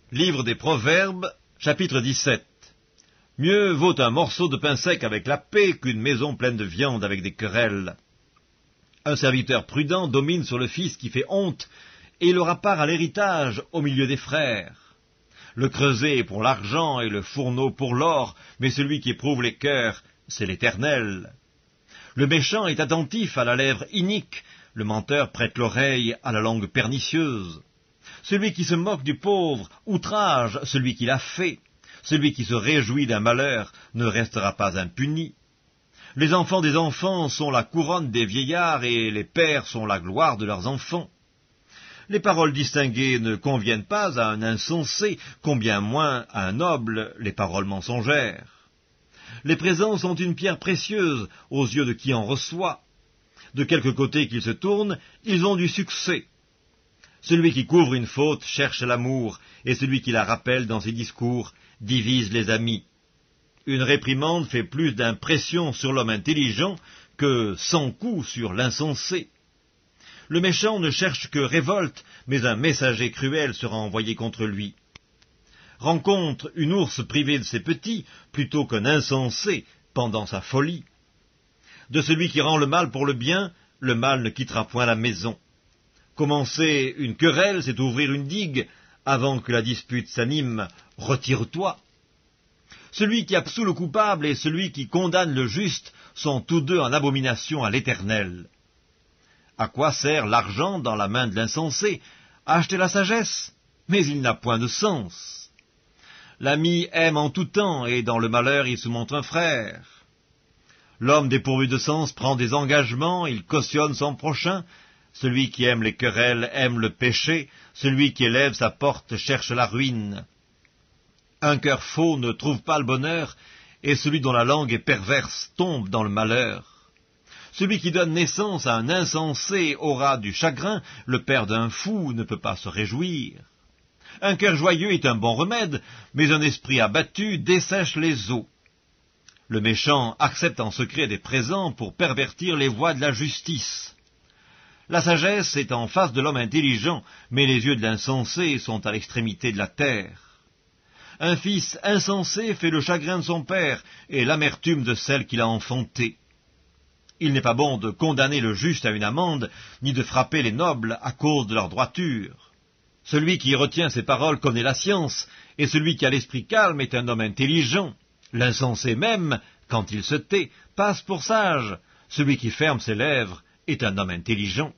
Livre des Proverbes, chapitre 17. Mieux vaut un morceau de pain sec avec la paix qu'une maison pleine de viande avec des querelles. Un serviteur prudent domine sur le fils qui fait honte, et il aura part à l'héritage au milieu des frères. Le creuset est pour l'argent et le fourneau pour l'or, mais celui qui éprouve les cœurs, c'est l'Éternel. Le méchant est attentif à la lèvre inique, le menteur prête l'oreille à la langue pernicieuse. Celui qui se moque du pauvre outrage celui qui l'a fait. Celui qui se réjouit d'un malheur ne restera pas impuni. Les enfants des enfants sont la couronne des vieillards, et les pères sont la gloire de leurs enfants. Les paroles distinguées ne conviennent pas à un insensé, combien moins à un noble les paroles mensongères. Les présents sont une pierre précieuse aux yeux de qui en reçoit. De quelque côté qu'ils se tournent, ils ont du succès. Celui qui couvre une faute cherche l'amour, et celui qui la rappelle dans ses discours divise les amis. Une réprimande fait plus d'impression sur l'homme intelligent que 100 coups sur l'insensé. Le méchant ne cherche que révolte, mais un messager cruel sera envoyé contre lui. Rencontre une ours privée de ses petits, plutôt qu'un insensé pendant sa folie. De celui qui rend le mal pour le bien, le mal ne quittera point la maison. Commencer une querelle, c'est ouvrir une digue. Avant que la dispute s'anime, retire-toi. Celui qui absout le coupable et celui qui condamne le juste sont tous deux en abomination à l'Éternel. À quoi sert l'argent dans la main de l'insensé? À acheter la sagesse, mais il n'a point de sens. L'ami aime en tout temps, et dans le malheur il se montre un frère. L'homme dépourvu de sens prend des engagements, il cautionne son prochain. Celui qui aime les querelles aime le péché, celui qui élève sa porte cherche la ruine. Un cœur faux ne trouve pas le bonheur, et celui dont la langue est perverse tombe dans le malheur. Celui qui donne naissance à un insensé aura du chagrin, le père d'un fou ne peut pas se réjouir. Un cœur joyeux est un bon remède, mais un esprit abattu dessèche les eaux. Le méchant accepte en secret des présents pour pervertir les voies de la justice. La sagesse est en face de l'homme intelligent, mais les yeux de l'insensé sont à l'extrémité de la terre. Un fils insensé fait le chagrin de son père et l'amertume de celle qu'il a enfantée. Il n'est pas bon de condamner le juste à une amende, ni de frapper les nobles à cause de leur droiture. Celui qui retient ses paroles connaît la science, et celui qui a l'esprit calme est un homme intelligent. L'insensé même, quand il se tait, passe pour sage. Celui qui ferme ses lèvres est un homme intelligent.